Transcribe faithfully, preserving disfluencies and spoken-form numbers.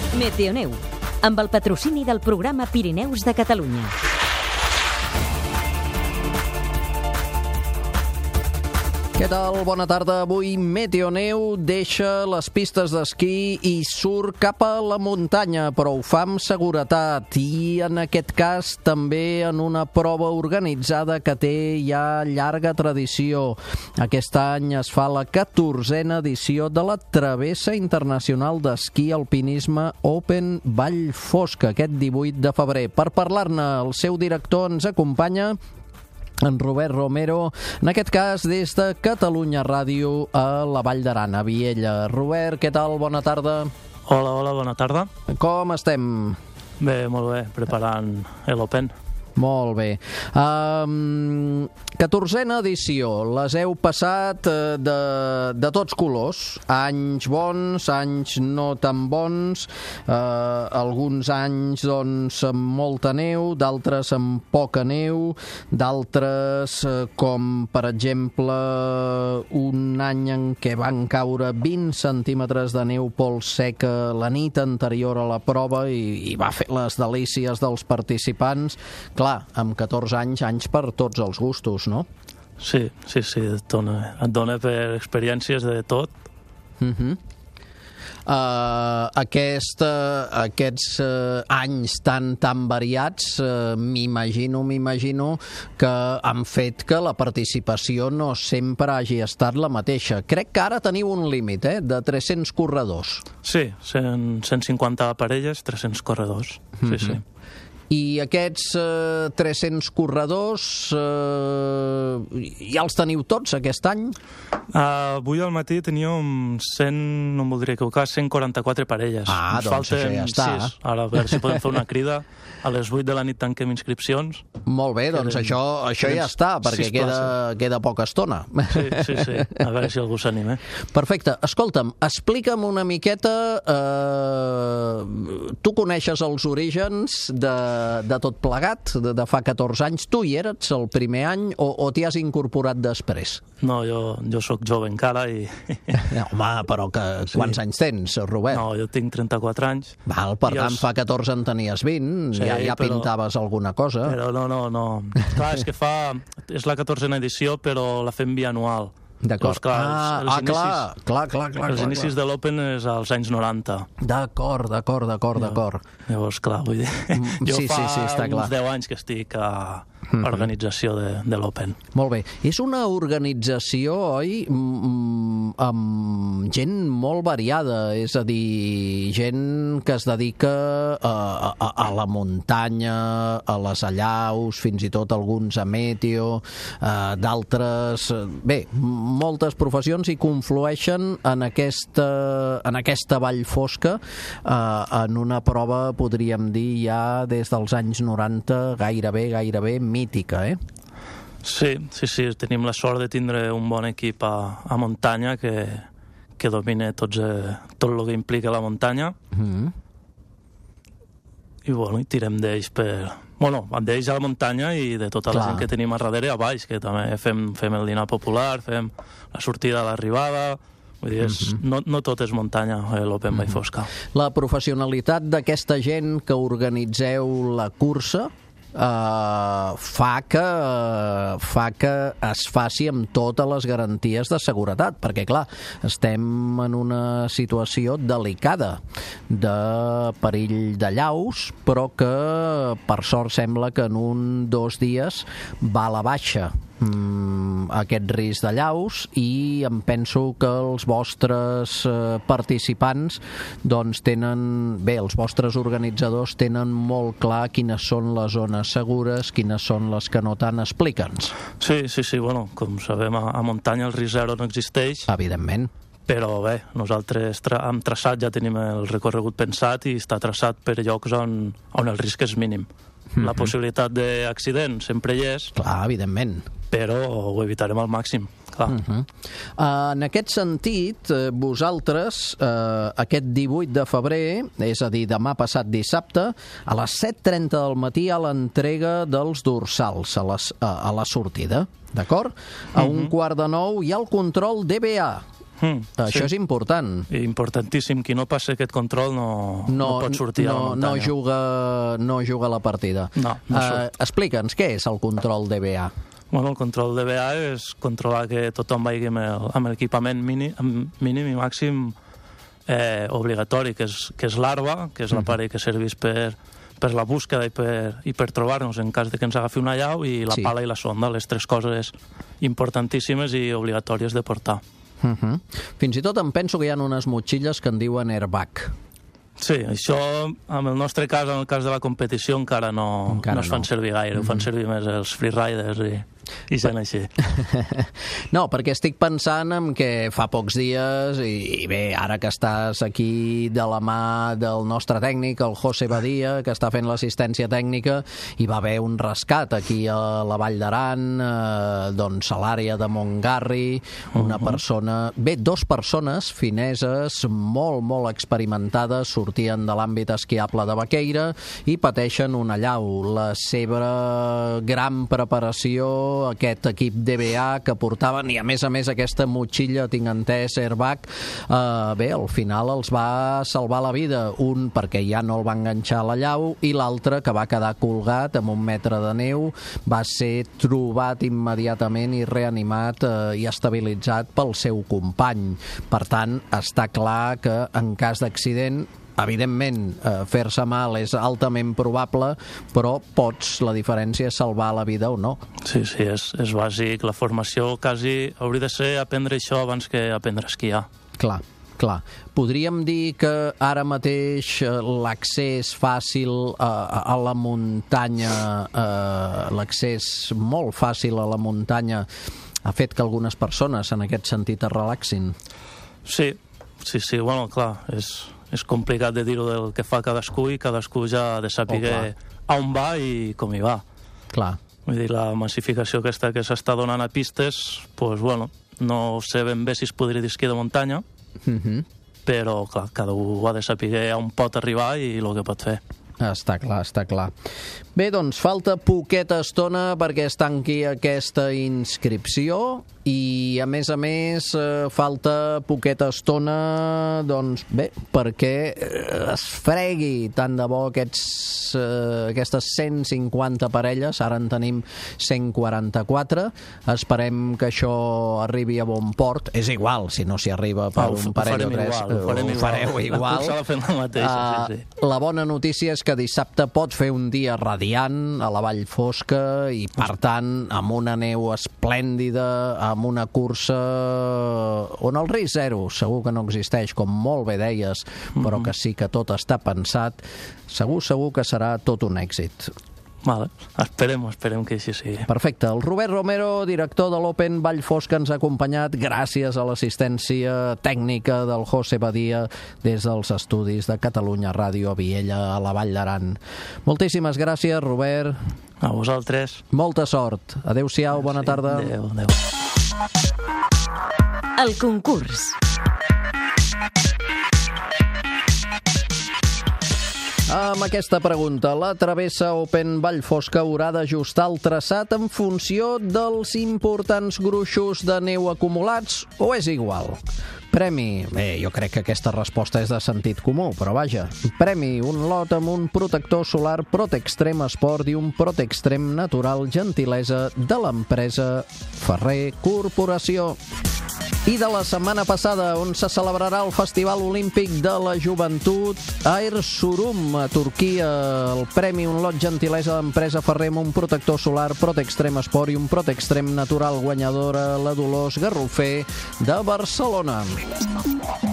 Meteoneu, amb el patrocini del programa Pirineus de Catalunya. Què tal? Bona tarda. Avui Meteoneu deixa les pistes d'esquí i surt cap a la muntanya, però ho fa amb seguretat i en aquest cas també en una prova organitzada que té ja llarga tradició. Aquest any es fa la catorzena edició de la Travessa Internacional d'Esquí Alpinisme Open Vall Fosca, aquest divuit de febrer. Per parlar-ne, el seu director ens acompanya, en Robert Romero, en aquest cas des de Catalunya Ràdio a la Vall d'Aran, a Viella. Robert, què tal? Bona tarda. Hola, hola, bona tarda. Com estem? Bé, molt bé, preparant l'Open. Molt bé. Um, catorzena edició. Les heu passat de, de tots colors. Anys bons, anys no tan bons, uh, alguns anys doncs amb molta neu, d'altres amb poca neu, d'altres uh, com per exemple un any en què van caure vint centímetres de neu pols seca la nit anterior a la prova i, i va fer les delícies dels participants. Clar, amb catorze anys, anys per tots els gustos, no? Sí, sí, sí, et dona, et dona per experiències de tot. Uh-huh. Uh, aquest, uh, aquests uh, anys tan, tan variats, uh, m'imagino, m'imagino que han fet que la participació no sempre hagi estat la mateixa. Crec que ara teniu un límit, eh, de tres-cents corredors. Sí, cent, cent cinquanta parelles, tres-cents corredors. Sí, uh-huh. sí. I aquests eh, tres-cents corredors eh, ja els teniu tots aquest any? Uh, avui al matí teníem cent, no em voldria equivocar, cent quaranta-quatre parelles. Ah, Ens doncs falten això ja està. sis. Ara a veure si podem fer una crida. A les vuit de la nit tanquem inscripcions. Molt bé, doncs Queden, això, això ja està, perquè queda, queda poca estona. Sí, sí, sí. A veure si algú s'anima. Perfecte. Escolta'm, explica'm una miqueta... Eh, tu coneixes els orígens de, de tot plegat, de, de fa catorze anys. Tu hi eres el primer any o, o t'hi has incorporat després? No, jo, jo sóc jove encara i... No, home, però que, quants sí. anys tens, Robert? No, jo tinc trenta-quatre anys. Val, per tant, els... fa catorze en tenies vint, sí, ja, ja però... pintaves alguna cosa. Però no, no, no. Clar, és que fa... És la catorzena edició, però la fem bianual. D'acord. Llavors, clar, ah, els, els ah inicis, clar, clar, clar, clar. Els clar, inicis clar. de l'Open és als anys noranta. D'acord, d'acord, d'acord, d'acord. Llavors, clar, vull dir... Jo sí, fa sí, sí, està uns clar. deu anys que estic a organització de, de l'Open. Molt bé. És una organització, oi, amb gent molt variada, és a dir, gent que es dedica a, a, a la muntanya, a les allaus, fins i tot alguns a meteo, d'altres... Bé, moltes professions hi conflueixen en aquesta, en aquesta vall fosca, en una prova, podríem dir, ja des dels anys noranta, gairebé, gairebé mítica, eh? Sí, sí, sí, tenim la sort de tindre un bon equip a, a muntanya que, que domina tots, eh, tot el que implica la muntanya. Mm-hmm. I, bueno, i tirem d'ells per... Bueno, d'ells a la muntanya i de tota Clar. La gent que tenim a darrere a baix, que també fem, fem el dinar popular, fem la sortida a l'arribada... Vull dir, és, mm-hmm. no, no tot és muntanya, l'Open mm-hmm. Vall Fosca. La professionalitat d'aquesta gent que organitzeu la cursa Uh, fa que uh, fa que es faci amb totes les garanties de seguretat, perquè clar, estem en una situació delicada de perill d'allaus, però que per sort sembla que en un dos dies va a la baixa mm, aquest risc d'allaus, i em penso que els vostres uh, participants doncs tenen, bé, els vostres organitzadors tenen molt clar quines són les zones segures, quines són les que no tant. Explica'ns. Sí, sí, sí, bueno, com sabem, a, a muntanya el risc zero no existeix. Evidentment. Però bé, nosaltres tra amb traçat ja tenim el recorregut pensat i està traçat per llocs on, on el risc és mínim. Mm-hmm. La possibilitat d'accident sempre hi és. Clar, evidentment. Però ho evitarem al màxim. Clar. Uh-huh. uh, en aquest sentit, uh, vosaltres, uh, aquest divuit de febrer, és a dir, demà passat dissabte, a les set trenta del matí hi ha l'entrega dels dorsals a, les, uh, a la sortida, d'acord? A uh-huh. un quart de nou hi ha el control D B A. Mm, Això sí. és important. I importantíssim. Qui no passa aquest control no, no, no pot sortir no, a la muntanya. No juga, no juga la partida. No, no uh, Explica'ns, què és el control D B A? Bueno, el control D B A és controlar que tothom vagi amb el, amb l'equipament mínim, mínim i màxim eh, obligatori, que és, que és l'arba, que és l'aparell que serveix per, per la búsqueda i per, i per trobar-nos en cas de que ens agafi una llau, i la sí. pala i la sonda, les tres coses importantíssimes i obligatòries de portar. Uh -huh. Fins i tot em penso que hi ha unes motxilles que en diuen airbag. Sí, això, en el nostre cas, en el cas de la competició, encara no, encara no es fan no. servir gaire, mm -hmm. ho fan servir més els freeriders i, i gent així. No, perquè estic pensant en que fa pocs dies, i, i bé, ara que estàs aquí de la mà del nostre tècnic, el José Badia, que està fent l'assistència tècnica, hi va haver un rescat aquí a la Vall d'Aran, eh, doncs a l'àrea de Montgarri, una uh -huh. persona, bé, dos persones fineses, molt, molt experimentades, sortien de l'àmbit esquiable de Baqueira i pateixen una llau. La seva gran preparació, aquest equip D B A que portaven, i a més a més aquesta motxilla, tinc entès, airbag, eh, bé, al final els va salvar la vida. Un perquè ja no el va enganxar a la llau, i l'altre, que va quedar colgat amb un metre de neu, va ser trobat immediatament i reanimat eh, i estabilitzat pel seu company. Per tant, està clar que en cas d'accident, evidentment, eh, fer-se mal és altament probable, però pots, la diferència és salvar la vida o no. Sí, sí, és, és bàsic. La formació quasi hauria de ser aprendre això abans que aprendre a esquiar. Clar, clar. Podríem dir que ara mateix l'accés fàcil a, a la muntanya, eh, l'accés molt fàcil a la muntanya ha fet que algunes persones en aquest sentit es relaxin? Sí, sí, sí, bueno, clar, és... és complicat de dir-ho del que fa cadascú, i cadascú ja ha de saber oh, on va i com hi va. Clar. Vull dir, la massificació aquesta que s'està donant a pistes, doncs, bueno, no sé ben bé si es podria dir esquí de muntanya, uh-huh. però, clar, cada un ha de saber on pot arribar i el que pot fer. Està clar, està clar. Bé, doncs falta poqueta estona perquè es tanqui aquesta inscripció, i a més a més eh, falta poqueta estona, doncs bé, perquè es fregui tant de bo aquests, eh, aquestes cent cinquanta parelles. Ara en tenim cent quaranta-quatre. Esperem que això arribi a bon port. És igual, si no s'hi arriba per ah, un parell o tres, igual, ho, farem ho fareu igual. La cursa la fem la mateixa, uh, sí, sí. La bona notícia és que dissabte pot fer un dia radiant a la Vall Fosca, i per tant amb una neu esplèndida, amb una cursa on el risc zero segur que no existeix, com molt bé deies, però mm-hmm. que sí que tot està pensat. Segur, segur que serà tot un èxit. Vale, esperem, esperem que així sigui. Perfecte. El Robert Romero, director de l'Open Vall Fosca, ens ha acompanyat gràcies a l'assistència tècnica del José Badia des dels estudis de Catalunya Ràdio a Viella, a la Vall d'Aran. Moltíssimes gràcies, Robert. A vosaltres. Molta sort. Adéu-siau, bona tarda. Adéu, adéu. El concurs. Amb aquesta pregunta, la travessa Open Vall Fosca haurà d'ajustar el traçat en funció dels importants gruixos de neu acumulats, o és igual? Premi, bé, jo crec que aquesta resposta és de sentit comú, però vaja. Premi, un lot amb un protector solar Protextrem Sport i un Protextrem Natural, gentilesa de l'empresa Ferrer Corporació. I de la setmana passada, on se celebrarà el Festival Olímpic de la Joventut a Erzurum, a Turquia. El premi, un lot gentilesa d'empresa Ferrer amb un protector solar Protextrem Sport i un Protextrem Natural, guanyadora la Dolors Garrofer de Barcelona.